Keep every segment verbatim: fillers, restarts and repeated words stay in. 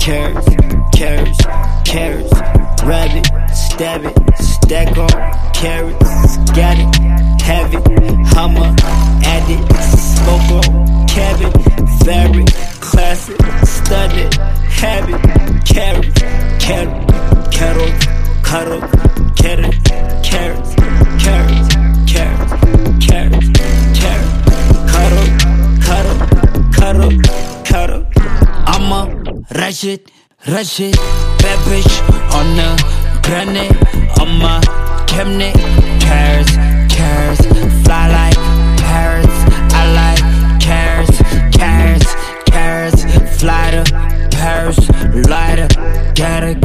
carrots, carrots, carrots, rabbit, stab it, stack on carrots, got it, have it, Hummer, add it, smoke on cabin, fabric, classic, studded, have it, carrots, carrot, carrots, carrots, carrots, carrots, carrots, carrots, carrots, carrots, carrot, carrot, carrot, carrot. I'm a ratchet, ratchet, bad bitch on the granite, on my cabinet, carrots, carrots, fly like parrots, I like carrots, carrots, carrots, fly to Paris, lighter, gadget,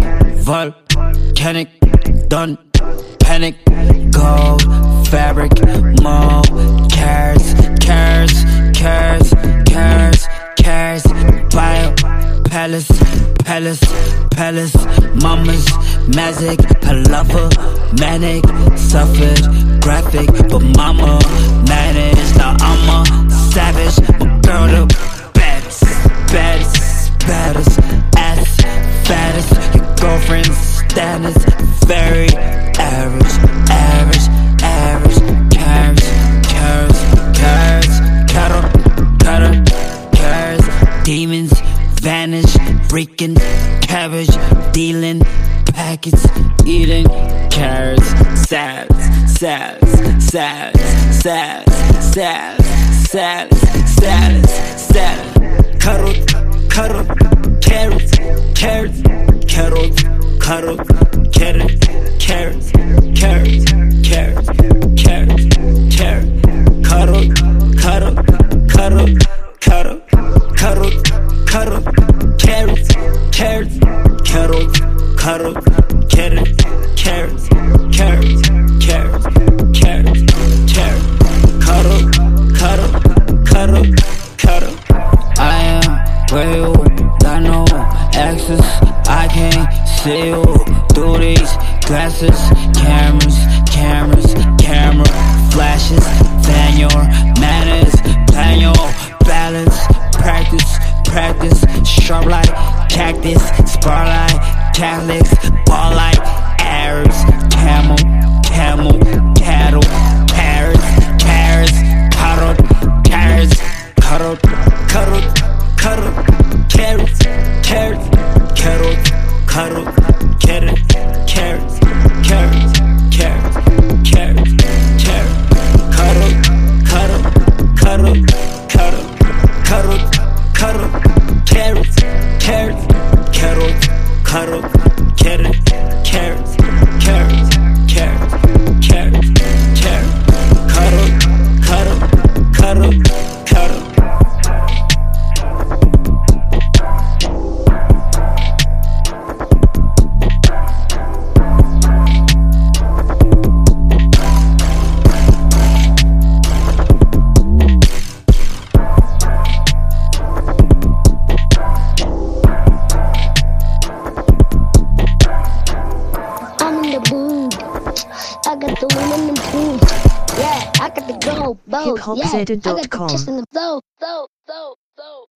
volcanic, done, panic, gold, fabric, mold, carrots, carrots, carrots, carrots, carrots, bio, palace, palace, palace, mamas, magic, I love her, manic, suffered, graphic, but mama, managed, now I'm a savage, my girl the baddest, baddest, baddest, ass, fattest, your girlfriend's status, very average, average, average, carrots, carrots, carrots, cattle, cattle, carrots, demons, vanish, reeking, cabbage, dealing, packets, eating, carrots, salads, salads, salads, salads, salads, salads, salads, salads, carrot, carrot, carrots, carrots, carrot, carrot, carrot, carrots, carrots, carrots, carrots, carrot, carrot, carrot, carrot, carrot, carrot, carrot, carrots, carrots, carrot, carrot, carrot, carrots, carrots, carrots, carrots, carrot, carrot, carrot, carrot, carrot. I am where you got no access. I can't see you through these glasses. Cameras, cameras, camera flashes. Fan your manners, plan your balance. Practice, practice, sharp like cactus, spar like Catholics, ball like Arabs, camel, camel, cattle, carrots, carrots, carrot, carrots, carrot, carrot, carrot, carrots, carrots, carrot, carrot, carrot, carrots, carrots, carrots, carrots, carrot, carrot, carrot, carrot, carrot, carrot, carrot, carrots, carrots, carrot, carrot, carrot, carrots, carrots, carrots, carrots, carrot, carrot, carrot, carrot, carrot. hip hop zeta dot com Just in the flow, flow, flow, flow.